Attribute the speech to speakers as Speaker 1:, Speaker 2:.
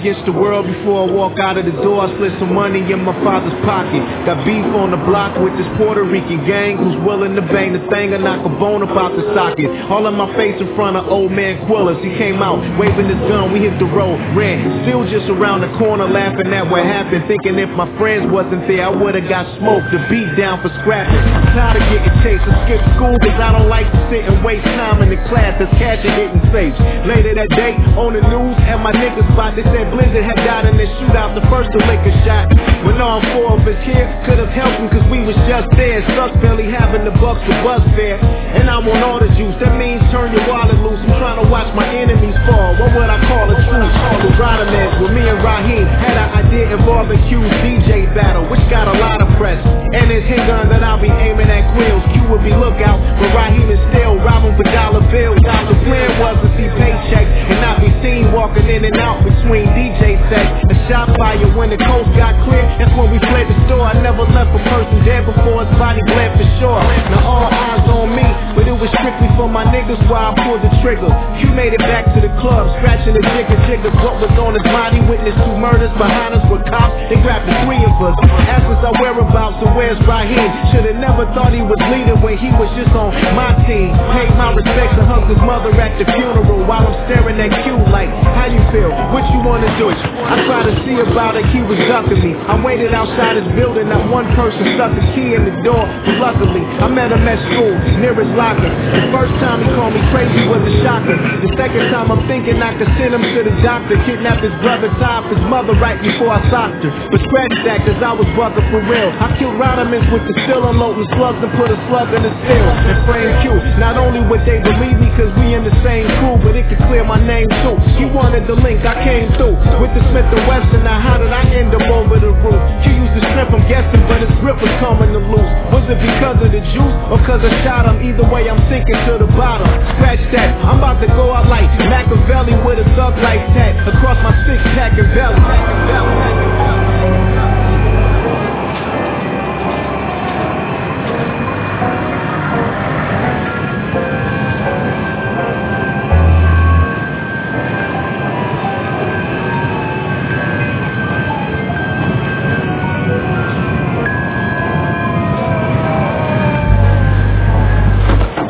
Speaker 1: against the world before I walk out of the door. I slid some money in my father's pocket. Got beef on the block with this Puerto Rican gang who's willing to bang the thing and knock a bone up out the socket. All in my face in front of old man Quillas. He came out waving his gun, we hit the road, ran. Still just around the corner laughing at what happened, thinking if my friends wasn't there I would've got smoked. The beat down for scrapping. I'm tired of getting chased. I skip school cause I don't like to sit and waste time in the class. That's catching hitting safes. Later that day on the news at my niggas spot, they said Blizzard had died in that shootout, the first to lick a shot. When all four of us here could've helped him cause we was just there. Sucks barely having the bucks for bus fare. And I want all the juice, that means turn your wallet loose. I'm trying to watch my enemies fall. What would I call a truce? The Rodamans with me and Raheem had an idea involving Q's DJ battle, which got a lot of press. And it's handgun that I'll be aiming at Quills. Q would be lookout, but Raheem is still robbing for dollar bills. The plan was to see paychecks and not be seen walking in and out between DJ sets. A shot fire when the coast got clear, that's when we fled the store. I never left a person dead before his body bled for sure. Now all eyes on me, but it was strictly for my niggas while I pulled the trigger. Q made it back to the club, scratching the jiggers. What was on his body? Witnessed 2 murders behind us with cops. They grabbed the 3 of us. Asked us our whereabouts, so where's Raheem? Should've never thought he was leading when he was just on my team. Paid my respects and hugged his mother at the funeral while I'm staring at Q like, how you feel? What you wanna do? I tried to see about it, he was ducking me. I waited outside his building, not one person stuck a key in the door. But luckily, I met him at school, near his locker. The first time he called me crazy was a shocker. The second time I'm thinking I could send him to the doctor. Kidnapped his brother, tied his mother right before I socked her. But scratch that cause I was bucking for real. I killed Rodamans with the still unloading slugs and put a slug in the steel and frame Q. Not only would they believe me cause we in the same crew, but it could clear my name too. He wanted the link, I came through with the Smith & Wesson. Now how did I end up over the roof? Q used to strip, I'm guessing, but his grip was coming to loose. Was it because of the juice or cause I shot him? Either way I'm sinking to the bottom. Scratch that, I'm about to go out like Machiavelli with a thug like that across my 6-pack and belly.